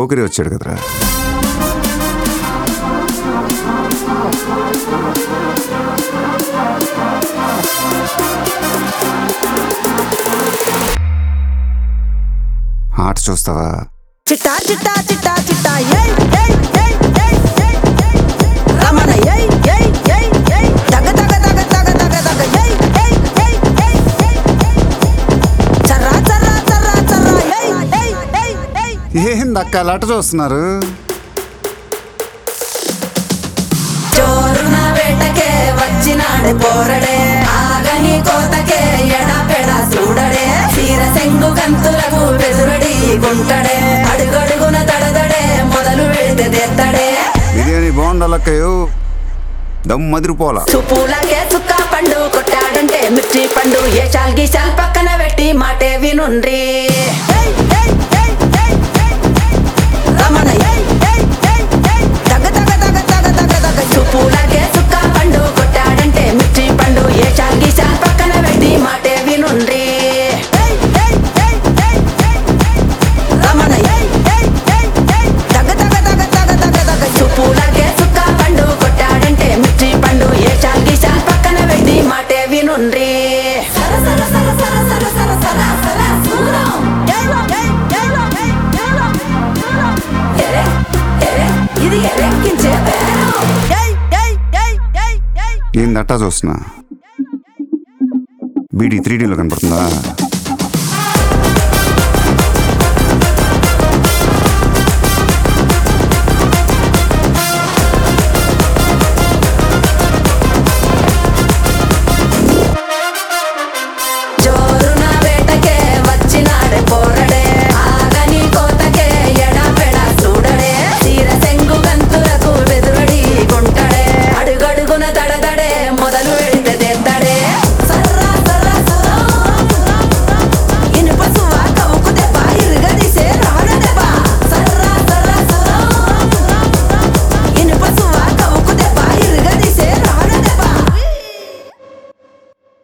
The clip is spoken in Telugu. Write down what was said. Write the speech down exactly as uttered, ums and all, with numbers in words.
పోకిరి వచ్చాడు కదరా. ఆట చూస్తావా? చిట్టా చిట్టా చిట్టా చిట్టా ఏయ్ ఏయ్ ఏయ్ ఏయ్ ఏయ్ రమణ ఏయ్ ఏయ్ ఏయ్ ఏయ్ తగ తగ తగ తగ తగ తగ ఏయ్ ఏయ్ ఏయ్ ఏయ్ ఏయ్ చర్రా చర్రా చర్రా చర్రా ఏయ్ ఏయ్ ఏయ్ ఏయ్ ఏందక్క అలా చూస్తున్నారు? చోరున వేటకే వచ్చినాడు పోరడే ఆగని కోతకే ఎడా పెడా చూడడే తీర సెంగు కంతులకు బెదురడి గుంటడే అడుగడుగున తడదడే మొదలు వెళితే తెత్తడే. బిర్యానీ బాగుండాలక్కయ్యో, దమ్ మదిరిపోలా. చుప్పులకే చుక్క పండు కొట్టాడంటే మిర్చి పండు ఏ చాల్ గీసాల్ పక్కన పెట్టి మాటే వినుండ్రి. రమణ ఏయ్ ఏయ్ ఏయ్ ఏయ్ తగ తగ తగ తగ తగ తగ చుప్పులకే చుక్క పండు కొట్టాడంటే మిర్చి పండు ఏ చాల్ గీసాల్ పక్కన పెట్టి మాటే వినుండ్రి. రమణ ఏయ్ ఏయ్ ఏయ్ ఏయ్ తగ తగ తగ తగ తగ తగ చుప్పులకే చుక్క పండు కొట్టాడంటే మిర్చి పండు ఏ చాల్ గీసాల్ పక్కన పెట్టి మాటే వినుండ్రి. ఏందట్టా చూస్తున్నా? బీడీ త్రీ డీలో కనపడుతుందా?